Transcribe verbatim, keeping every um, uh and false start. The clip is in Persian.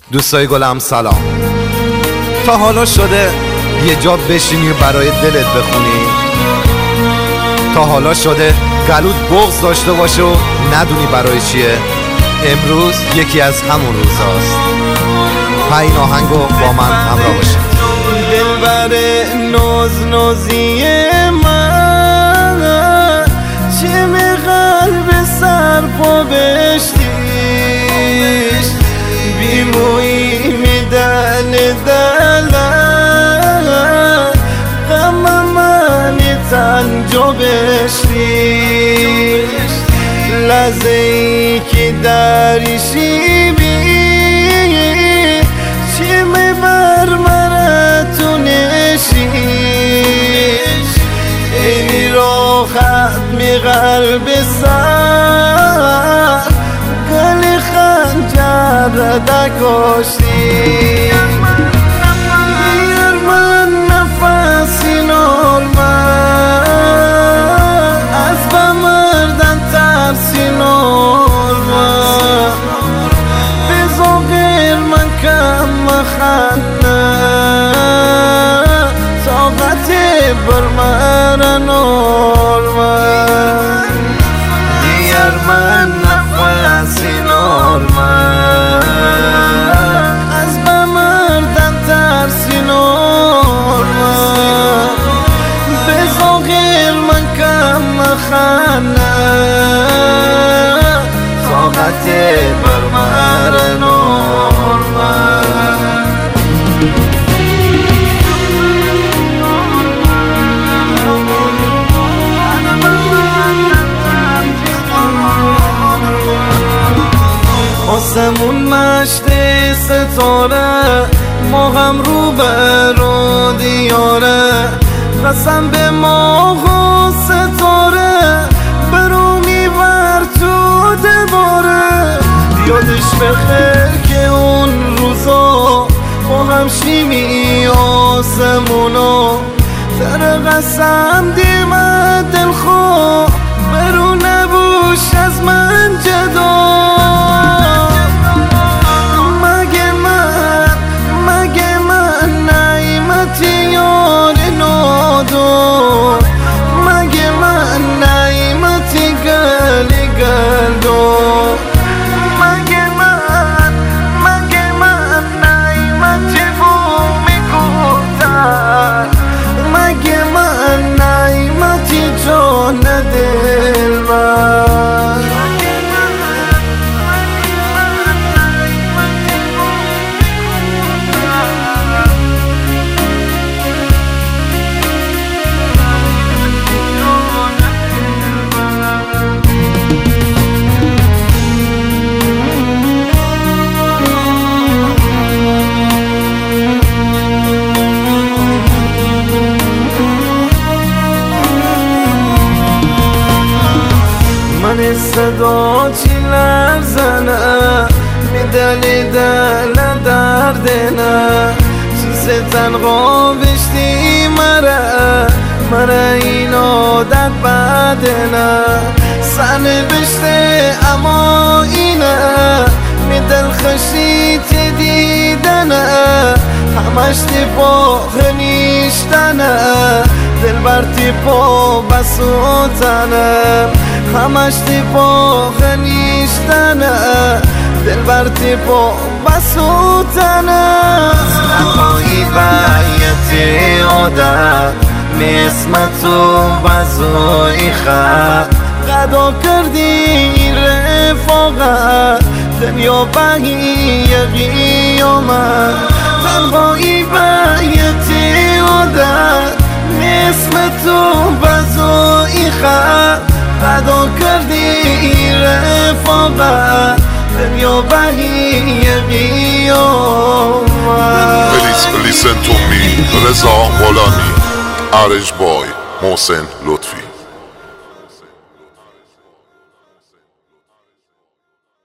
دوستای گلم سلام. تا حالا شده یه جا بشینی و برای دلت بخونی؟ تا حالا شده گلوت بغض داشته باشه و ندونی برای چیه؟ امروز یکی از همون روزاست. پایین آهنگو با من همراه باشید. دلبر ناز نازی من، چه می قلب سر پا بشتی، بیمویی میدن دلم، غم منی تنجا بشتی، لحظه ای که دریشی بی چی می بر مرتو نشی، ای راحت می قلب سر گلی خنجر دکاشتی، دیر من نفسی نورمن، از بمردن ترسی نورمن، بزا غیر من کم مخنه، طاقت بر من نورمن، دیر من نفسی نورمن، از بمردن ترسی نورمن، بزا غیر من کم مخنه، طاقت بر من نورمن. آسمون مشت ستاره، ما هم رو به رو دیاره، قسم به ماه و ستاره، برو میبر تو دباره، یادش بخیر که اون روزا با هم شیمی آسمونا، در قسم دیمه دلخواه، برو نبوش از من جدا، مگه من نعیمتی گلی گلدو، مگه من مگه من نعیمتی بومی کودن، مگه من نعیمتی جان دل من، صدا چی لرزنه، میدلی دل دردنه، چیز تنقا بشتی مره، مره این عادت بدنه، سن بشته اما اینه، میدل خشیت دیدنه، همش تیپا خنیشتنه، دل بر تیپا بسوتنه، همش تیپا خنیشتنه، دل بر تیپا بسوتنه، نخواهی باید عادت مسمت و بزایی خط، قدا کردی رفاقت دنیا بگی قیامت، نخواهی باید عادت مسمت و بزایی خط، قدا کردی رفاقت دنیا بگی قیامت. Please listen to me. رضا غلامی، ارج بای، محسن لطفی.